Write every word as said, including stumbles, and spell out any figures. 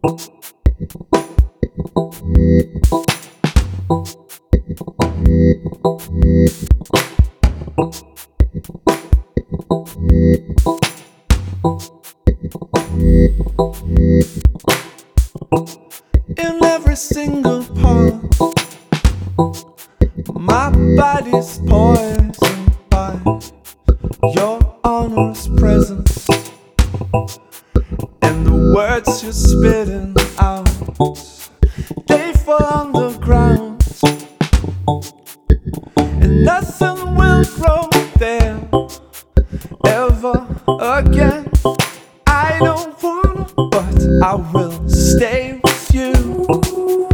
In every single part, my body's poisoned by your honor's presence, and the words you're spitting out, they fall on the ground, and nothing will grow there ever again. I don't wanna, but I will stay with you.